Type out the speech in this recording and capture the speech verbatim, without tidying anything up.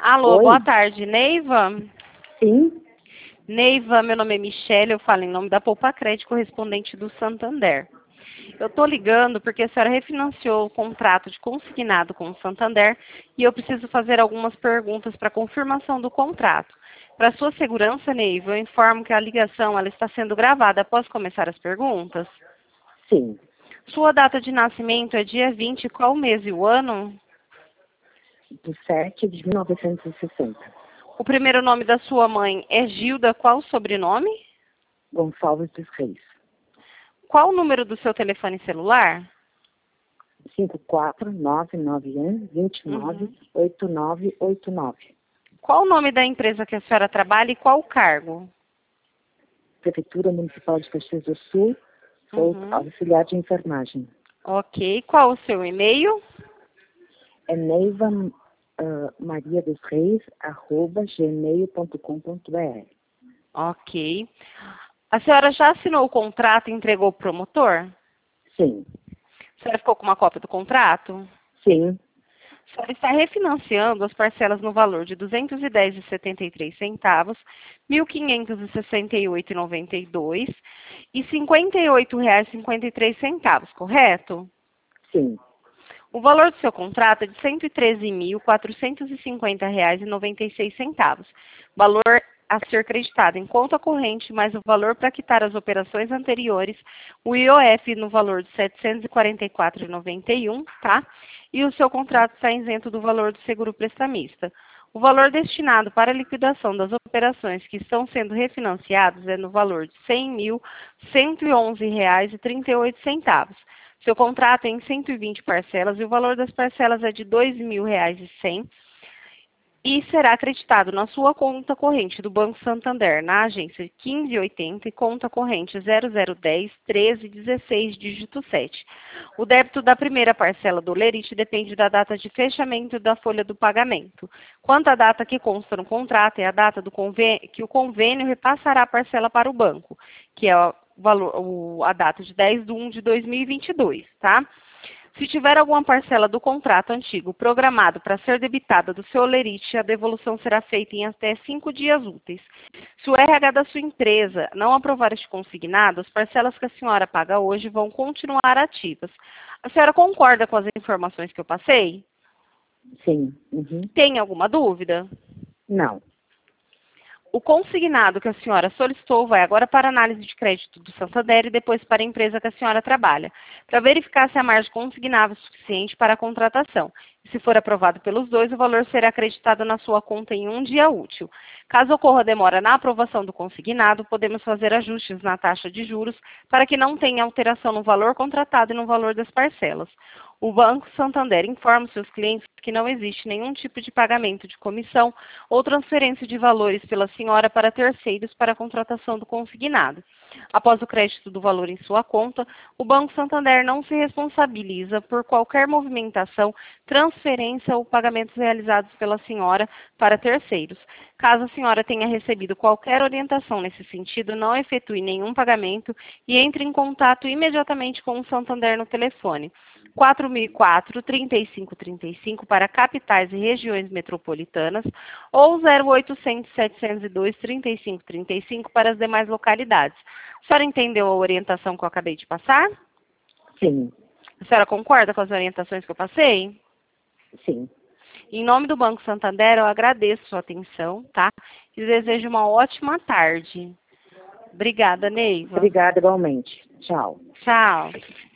Alô, Oi? boa tarde, Neiva? Sim? Neiva, meu nome é Michele, eu falo em nome da Poupa Crédito, correspondente do Santander. Eu estou ligando porque a senhora refinanciou o contrato de consignado com o Santander e eu preciso fazer algumas perguntas para confirmação do contrato. Para sua segurança, Neiva, eu informo que a ligação ela está sendo gravada. Posso começar as perguntas? Sim. Sua data de nascimento é dia vinte, qual o mês e o ano? Do sete de mil novecentos e sessenta. O primeiro nome da sua mãe é Gilda, qual o sobrenome? Gonçalves dos Reis. Qual o número do seu telefone celular? cinco quatro nove nove um, dois nove, Uhum. oito nove oito nove. Qual o nome da empresa que a senhora trabalha e qual o cargo? Prefeitura Municipal de Caxias do Sul, sou Uhum. auxiliar de enfermagem. Ok. Qual o seu e-mail? É neiva ah, maria dos reis, arroba gmail ponto com ponto br. Ok. A senhora já assinou o contrato e entregou o promotor? Sim. A senhora ficou com uma cópia do contrato? Sim. A senhora está refinanciando as parcelas no valor de duzentos e dez reais e setenta e três centavos, mil quinhentos e sessenta e oito reais e noventa e dois e cinquenta e oito reais e cinquenta e três centavos, correto? Sim. O valor do seu contrato é de cento e treze mil, quatrocentos e cinquenta reais e noventa e seis centavos. Valor a ser creditado em conta corrente, mais o valor para quitar as operações anteriores, o I O F no valor de setecentos e quarenta e quatro reais e noventa e um, tá? E o seu contrato está isento do valor do seguro prestamista. O valor destinado para a liquidação das operações que estão sendo refinanciadas é no valor de cem mil, cento e onze reais e trinta e oito centavos. Seu contrato é em cento e vinte parcelas e o valor das parcelas é de dois mil reais e cem e será acreditado na sua conta corrente do Banco Santander, na agência quinze oitenta e conta corrente zero zero dez, treze, dezesseis, dígito sete. O débito da primeira parcela do lerite depende da data de fechamento da folha do pagamento. Quanto à data que consta no contrato é a data do convênio, que o convênio repassará a parcela para o banco, que é o valor, o, a data de dez de um de dois mil e vinte e dois, tá? Se tiver alguma parcela do contrato antigo programado para ser debitada do seu lerite, a devolução será feita em até cinco dias úteis. Se o R H da sua empresa não aprovar este consignado, as parcelas que a senhora paga hoje vão continuar ativas. A senhora concorda com as informações que eu passei? Sim. Uhum. Tem alguma dúvida? Não. O consignado que a senhora solicitou vai agora para a análise de crédito do Santander e depois para a empresa que a senhora trabalha, para verificar se a margem consignável é suficiente para a contratação. E se for aprovado pelos dois, o valor será acreditado na sua conta em um dia útil. Caso ocorra demora na aprovação do consignado, podemos fazer ajustes na taxa de juros para que não tenha alteração no valor contratado e no valor das parcelas. O Banco Santander informa seus clientes que não existe nenhum tipo de pagamento de comissão ou transferência de valores pela senhora para terceiros para a contratação do consignado. Após o crédito do valor em sua conta, o Banco Santander não se responsabiliza por qualquer movimentação, transferência ou pagamentos realizados pela senhora para terceiros. Caso a senhora tenha recebido qualquer orientação nesse sentido, não efetue nenhum pagamento e entre em contato imediatamente com o Santander no telefone quatro mil e quatro, trinta e cinco trinta e cinco para capitais e regiões metropolitanas ou zero oitocentos, setecentos e dois, trinta e cinco trinta e cinco para as demais localidades. A senhora entendeu a orientação que eu acabei de passar? Sim. A senhora concorda com as orientações que eu passei? Sim. Em nome do Banco Santander, eu agradeço sua atenção, tá? E desejo uma ótima tarde. Obrigada, Neiva. Obrigada igualmente. Tchau. Tchau.